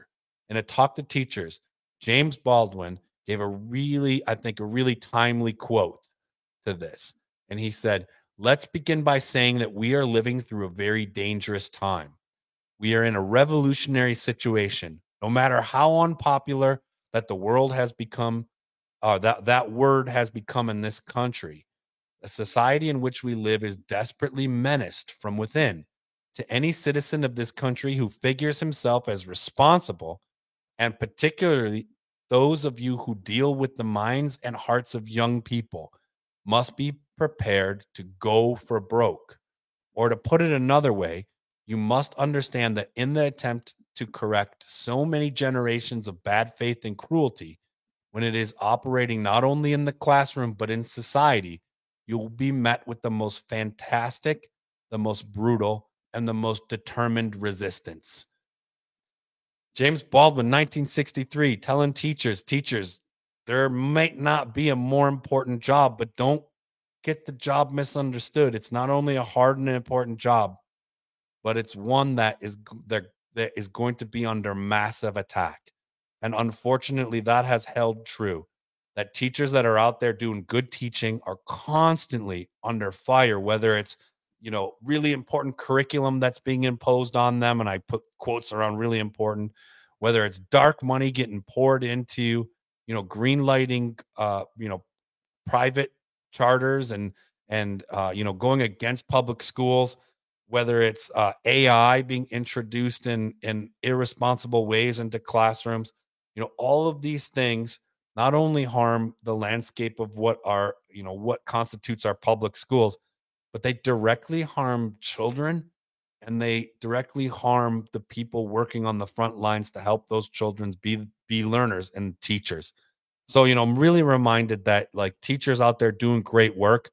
James Baldwin gave a really timely quote to this. And he said, "Let's begin by saying that we are living through a very dangerous time. We are in a revolutionary situation. No matter how unpopular that the world has become, that word has become in this country, the society in which we live is desperately menaced from within. To any citizen of this country who figures himself as responsible, and particularly those of you who deal with the minds and hearts of young people, must be prepared to go for broke. Or to put it another way, you must understand that in the attempt to correct so many generations of bad faith and cruelty, when it is operating not only in the classroom but in society, you will be met with the most fantastic, the most brutal, and the most determined resistance." James Baldwin, 1963, telling teachers, there might not be a more important job, but don't get the job misunderstood. It's not only a hard and important job, but it's one that is going to be under massive attack. And unfortunately, that has held true, that teachers that are out there doing good teaching are constantly under fire, whether it's, really important curriculum that's being imposed on them. And I put quotes around really important, whether it's dark money getting poured into, green lighting, private charters and going against public schools, whether it's AI being introduced in irresponsible ways into classrooms. All of these things not only harm the landscape of what constitutes our public schools, but they directly harm children, and they directly harm the people working on the front lines to help those children be learners and teachers. So, I'm really reminded that, like, teachers out there doing great work,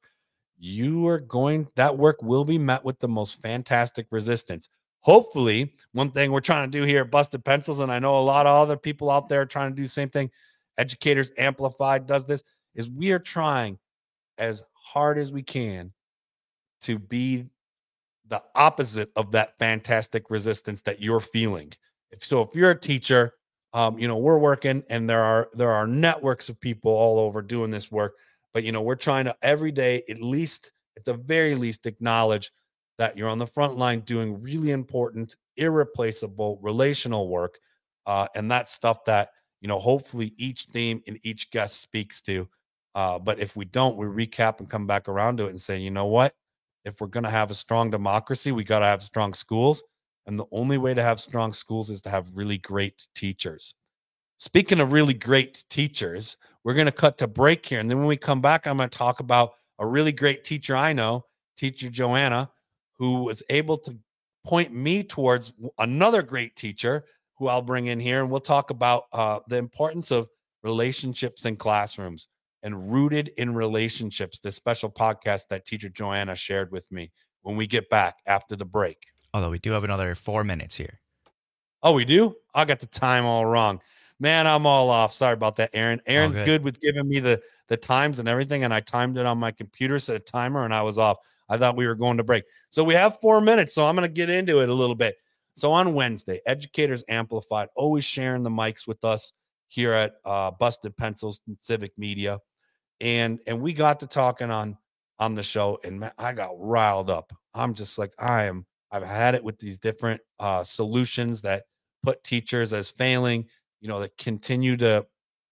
that work will be met with the most fantastic resistance. Hopefully, one thing we're trying to do here at Busted Pencils, and I know a lot of other people out there are trying to do the same thing, Educators Amplified does this, is we are trying as hard as we can to be the opposite of that fantastic resistance that you're feeling. If you're a teacher, we're working, and there are networks of people all over doing this work, but we're trying to every day, at the very least, acknowledge that you're on the front line doing really important, irreplaceable relational work, and that's stuff that hopefully each theme and each guest speaks to. But if we don't, we recap and come back around to it and say, you know what? If we're going to have a strong democracy, we got to have strong schools. And the only way to have strong schools is to have really great teachers. speaking of really great teachers, we're going to cut to break here. And then when we come back, I'm going to talk about a really great teacher I know, Teacher Joanna, who was able to point me towards another great teacher who I'll bring in here. And we'll talk about the importance of relationships in classrooms and Rooted in Relationships, this special podcast that Teacher Joanna shared with me, when we get back after the break. Although we do have another 4 minutes here. Oh, we do? I got the time all wrong. Man, I'm all off. Sorry about that, Aaron. Aaron's good with giving me the times and everything, and I timed it on my computer, set a timer, and I was off. I thought we were going to break. So we have 4 minutes, so I'm going to get into it a little bit. So on Wednesday, Educators Amplified, always sharing the mics with us here at Busted Pencils and Civic Media. And we got to talking on the show, and man, I got riled up. I'm just like, I've had it with these different solutions that put teachers as failing, that continue to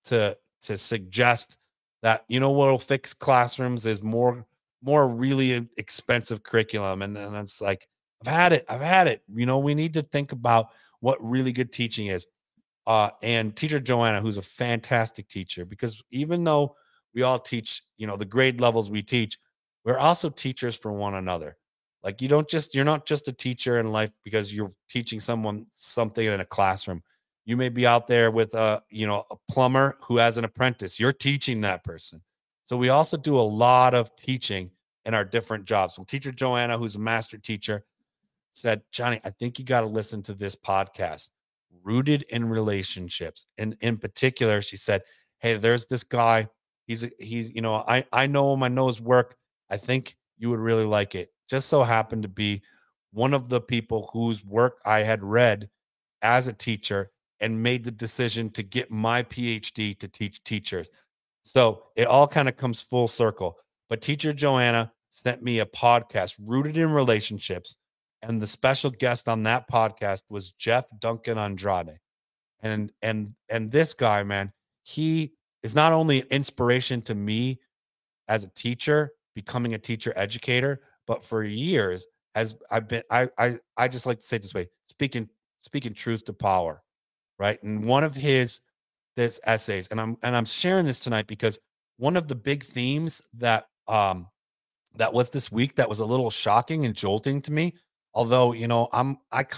suggest that, what will fix classrooms is more really expensive curriculum. And it's like, I've had it. We need to think about what really good teaching is. And Teacher Joanna, who's a fantastic teacher, because even though we all teach, the grade levels we teach, we're also teachers for one another. Like you're not just a teacher in life because you're teaching someone something in a classroom. You may be out there with a plumber who has an apprentice. You're teaching that person. So we also do a lot of teaching in our different jobs. Well, Teacher Joanna, who's a master teacher, said, Johnny, I think you got to listen to this podcast, Rooted in Relationships. And in particular, she said, hey, there's this guy. He's I know him. I know his work. I think you would really like it. Just so happened to be one of the people whose work I had read as a teacher and made the decision to get my PhD to teach teachers. So it all kind of comes full circle. But Teacher Joanna sent me a podcast, Rooted in Relationships. And the special guest on that podcast was Jeff Duncan Andrade. And this guy, man, he is not only an inspiration to me as a teacher, becoming a teacher educator, but for years I just like to say it this way, speaking truth to power, right? And one of this essays, and I'm sharing this tonight because one of the big themes that was this week that was a little shocking and jolting to me, although I'm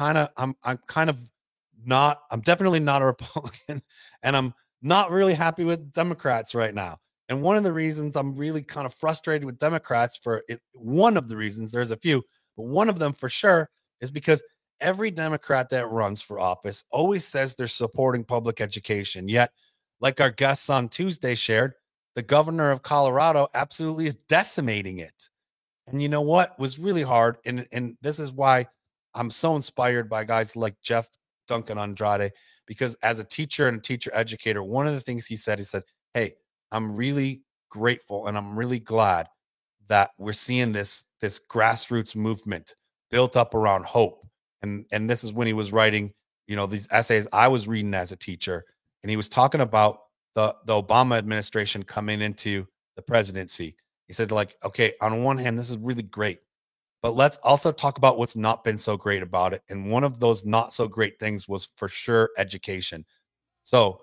definitely not a Republican, and I'm not really happy with Democrats right now. And one of the reasons I'm really kind of frustrated with Democrats one of the reasons, there's a few, but one of them for sure is because every Democrat that runs for office always says they're supporting public education. Yet, like our guests on Tuesday shared, the governor of Colorado absolutely is decimating it. And you know what was really hard? And this is why I'm so inspired by guys like Jeff Duncan Andrade, because as a teacher and a teacher educator, one of the things he said, hey, I'm really grateful and I'm really glad that we're seeing this grassroots movement built up around hope. And this is when he was writing, these essays I was reading as a teacher. And he was talking about the Obama administration coming into the presidency. He said, okay, on one hand, this is really great, but let's also talk about what's not been so great about it. And one of those not so great things was for sure education. So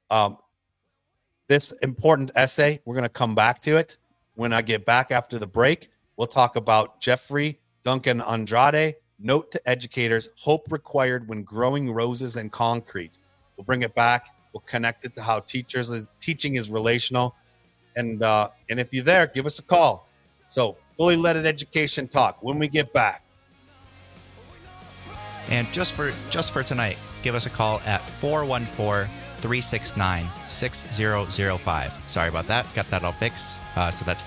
this important essay, we're going to come back to it when I get back after the break. We'll talk about Jeffrey Duncan Andrade, Note to Educators, Hope Required When Growing Roses in Concrete. We'll bring it back. We'll connect it to how teaching is relational. And if you're there, give us a call. So Fully Loaded Education Talk when we get back. And just for tonight, give us a call at 414-369-6005. Sorry about that. Got that all fixed. So that's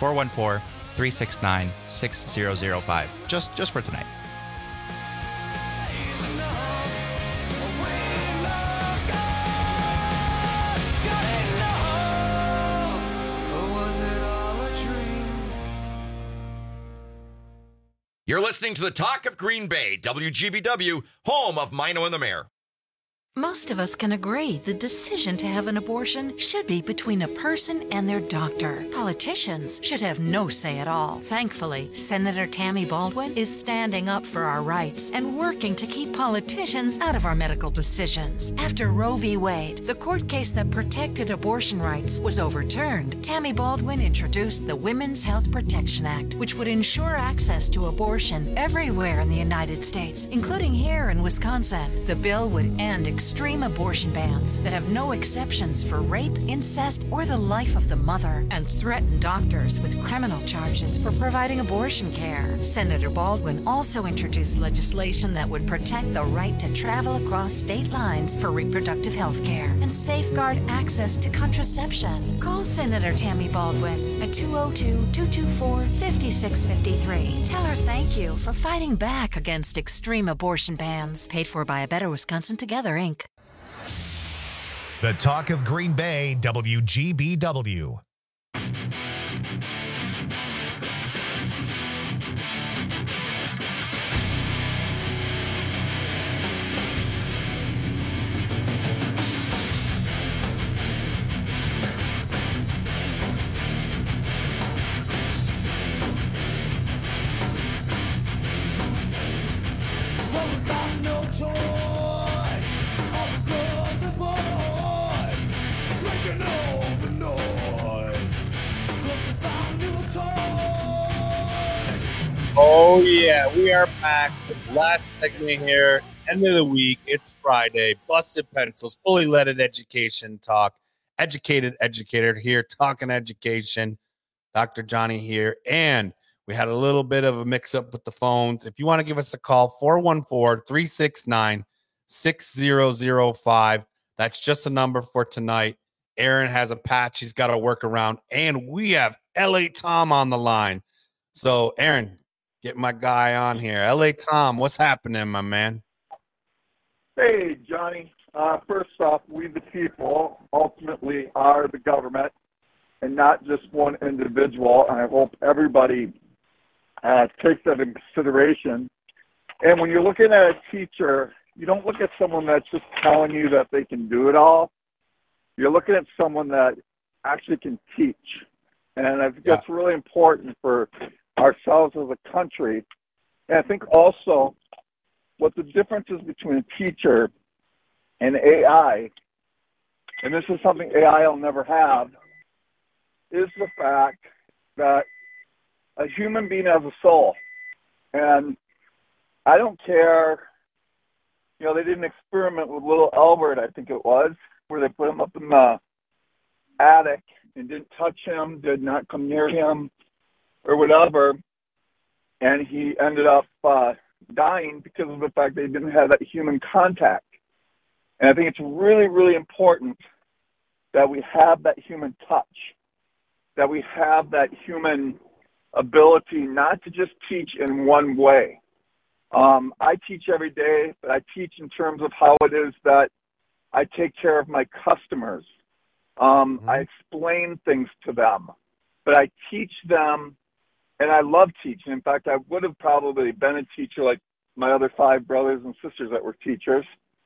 414-369-6005. Just for tonight. You're listening to the Talk of Green Bay, WGBW, home of Mino and the Mayor. Most of us can agree the decision to have an abortion should be between a person and their doctor. Politicians should have no say at all. Thankfully, Senator Tammy Baldwin is standing up for our rights and working to keep politicians out of our medical decisions. After Roe v. Wade, the court case that protected abortion rights, was overturned, Tammy Baldwin introduced the Women's Health Protection Act, which would ensure access to abortion everywhere in the United States, including here in Wisconsin. The bill would end extreme abortion bans that have no exceptions for rape, incest, or the life of the mother, and threaten doctors with criminal charges for providing abortion care. Senator Baldwin also introduced legislation that would protect the right to travel across state lines for reproductive health care and safeguard access to contraception. Call Senator Tammy Baldwin at 202-224-5653. Tell her thank you for fighting back against extreme abortion bans. Paid for by A Better Wisconsin Together, Inc. The Talk of Green Bay, WGBW. Oh, yeah, we are back with the last segment here. End of the week. It's Friday. Busted Pencils, fully leaded education talk. Educated educator here, talking education. Dr. Johnny here. And we had a little bit of a mix-up with the phones. If you want to give us a call, 414-369-6005. That's just a number for tonight. Aaron has a patch he's got to work around. And we have L.A. Tom on the line. So, Aaron, get my guy on here. L.A. Tom, what's happening, my man? Hey, Johnny. First off, we the people ultimately are the government and not just one individual. And I hope everybody takes that into consideration. And when you're looking at a teacher, you don't look at someone that's just telling you that they can do it all. You're looking at someone that actually can teach. And I think that's really important for ourselves as a country. And I think also what the difference is between a teacher and AI, and this is something AI will never have, is the fact that a human being has a soul. And I don't care, you know, they did an experiment with little Albert, I think it was, where they put him up in the attic and didn't touch him, did not come near him, or whatever, and he ended up dying because of the fact they didn't have that human contact. And I think it's really, really important that we have that human touch, that we have that human ability not to just teach in one way. I teach every day, but I teach in terms of how it is that I take care of my customers. I explain things to them, but I teach them. And I love teaching. In fact, I would have probably been a teacher like my other 5 brothers and sisters that were teachers.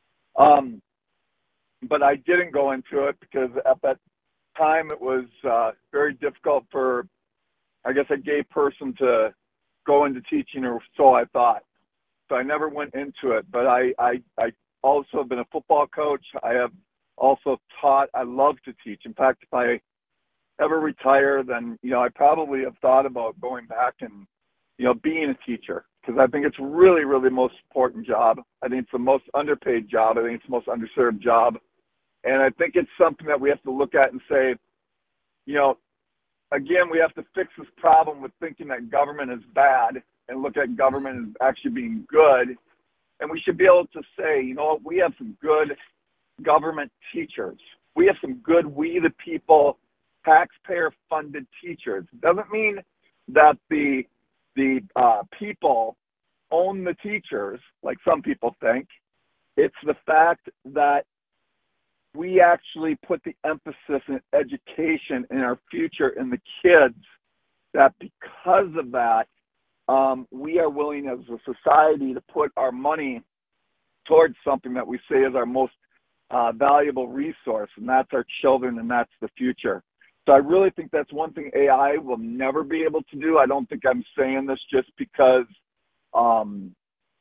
But I didn't go into it because at that time it was very difficult for, I guess, a gay person to go into teaching, or so I thought. So I never went into it. But I also have been a football coach. I have also taught. I love to teach. In fact, if I ever retire, then, you know, I probably have thought about going back and, you know, being a teacher, because I think it's really, really the most important job. I think it's the most underpaid job. I think it's the most underserved job. And I think it's something that we have to look at and say, you know, again, we have to fix this problem with thinking that government is bad and look at government as actually being good. And we should be able to say, you know what, we have some good government teachers. We have some good, we the people, taxpayer-funded teachers. It doesn't mean that the people own the teachers, like some people think. It's the fact that we actually put the emphasis in education in our future in the kids, that because of that, we are willing as a society to put our money towards something that we say is our most valuable resource, and that's our children, and that's the future. So I really think that's one thing AI will never be able to do. I don't think I'm saying this just because, I'm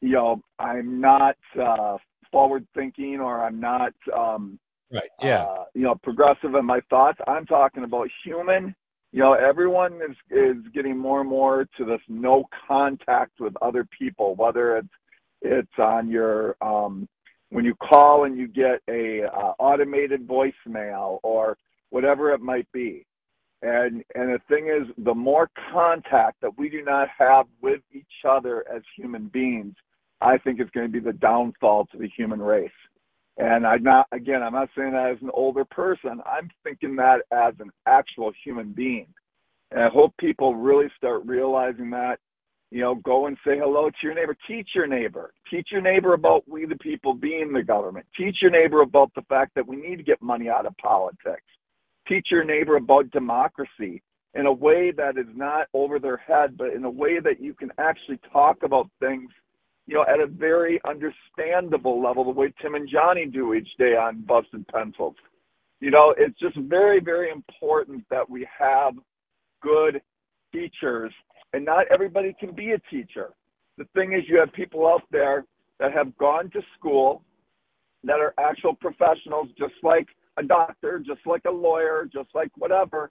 not forward thinking, or I'm not, progressive in my thoughts. I'm talking about human. Everyone is getting more and more to this no contact with other people, whether it's on your when you call and you get a automated voicemail or whatever it might be. And the thing is, the more contact that we do not have with each other as human beings, I think is going to be the downfall to the human race. And I'm not saying that as an older person. I'm thinking that as an actual human being. And I hope people really start realizing that, go and say hello to your neighbor. Teach your neighbor. Teach your neighbor about we the people being the government. Teach your neighbor about the fact that we need to get money out of politics. Teach your neighbor about democracy in a way that is not over their head, but in a way that you can actually talk about things, at a very understandable level, the way Tim and Johnny do each day on Busted Pencils. It's just very, very important that we have good teachers, and not everybody can be a teacher. The thing is, you have people out there that have gone to school that are actual professionals, just like a doctor, just like a lawyer, just like whatever.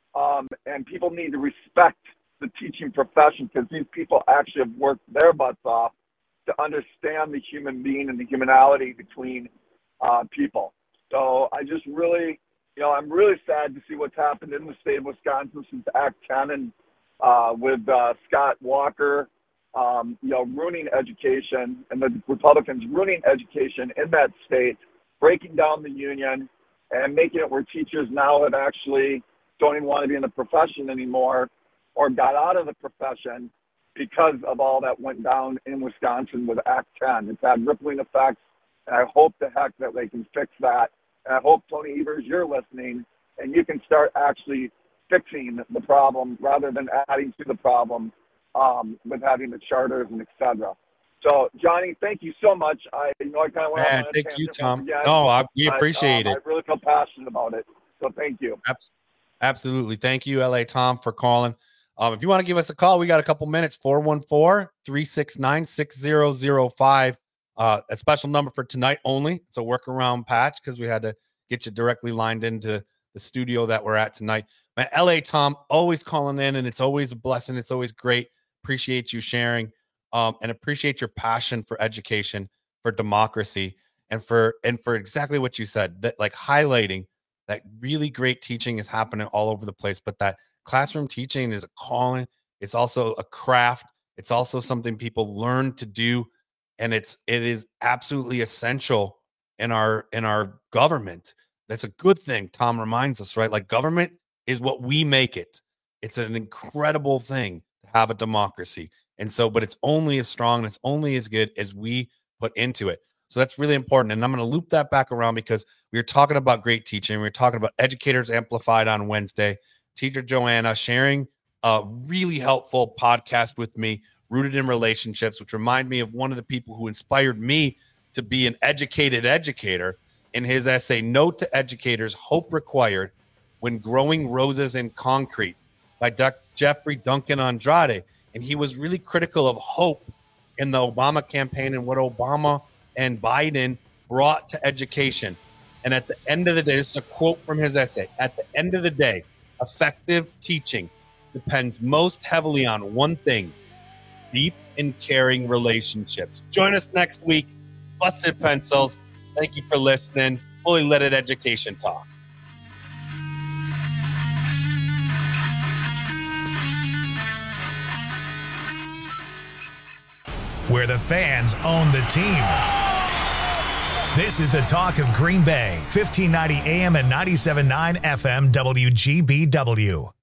And people need to respect the teaching profession, because these people actually have worked their butts off to understand the human being and the humanality between people. So I just really, I'm really sad to see what's happened in the state of Wisconsin since Act 10, and with Scott Walker, ruining education, and the Republicans ruining education in that state, breaking down the union, and making it where teachers now have actually don't even want to be in the profession anymore, or got out of the profession because of all that went down in Wisconsin with Act 10. It's had rippling effects, and I hope the heck that they can fix that. And I hope, Tony Evers, you're listening, and you can start actually fixing the problem rather than adding to the problem with having the charters and et cetera. So, Johnny, thank you so much. I kind of went on. Thank you, Tom. No, we appreciate it. I really feel passionate about it. So thank you. Absolutely. Thank you, LA Tom, for calling. If you want to give us a call, we got a couple minutes, 414-369-6005. A special number for tonight only. It's a workaround patch because we had to get you directly lined into the studio that we're at tonight. Man, LA Tom, always calling in, and it's always a blessing. It's always great. Appreciate you sharing, and appreciate your passion for education, for democracy, and for exactly what you said, that like highlighting that really great teaching is happening all over the place, but that classroom teaching is a calling. It's also a craft. It's also something people learn to do. And it is absolutely essential in our government. That's a good thing. Tom reminds us, right? Like, government is what we make it. It's an incredible thing to have a democracy. And so, but it's only as strong and it's only as good as we put into it. So that's really important. And I'm going to loop that back around because we were talking about great teaching. We were talking about Educators Amplified on Wednesday. Teacher Joanna sharing a really helpful podcast with me, Rooted in Relationships, which remind me of one of the people who inspired me to be an educated educator in his essay, Note to Educators, Hope Required When Growing Roses in Concrete by Jeffrey Duncan Andrade. And he was really critical of hope in the Obama campaign and what Obama and Biden brought to education. And at the end of the day, this is a quote from his essay, at the end of the day, effective teaching depends most heavily on one thing: deep and caring relationships. Join us next week. Busted Pencils. Thank you for listening. Fully Loaded Education Talk. Where the fans own the team. This is the talk of Green Bay, 1590 AM and 97.9 FM WGBW.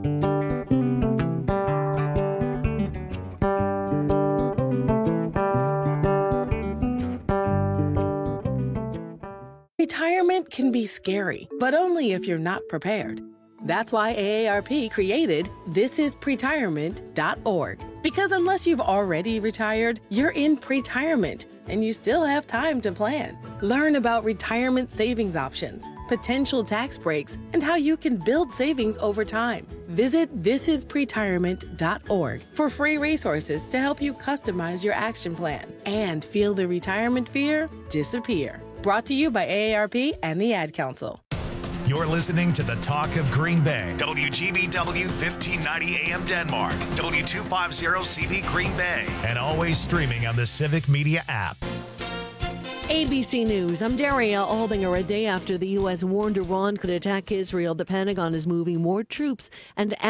Retirement can be scary, but only if you're not prepared. That's why AARP created thisispretirement.org. Because unless you've already retired, you're in pre-retirement and you still have time to plan. Learn about retirement savings options, potential tax breaks, and how you can build savings over time. Visit thisispretirement.org for free resources to help you customize your action plan and feel the retirement fear disappear. Brought to you by AARP and the Ad Council. You're listening to the Talk of Green Bay. WGBW 1590 AM Denmark. W250CV Green Bay. And always streaming on the Civic Media app. ABC News, I'm Daria Albinger. A day after the U.S. warned Iran could attack Israel, the Pentagon is moving more troops and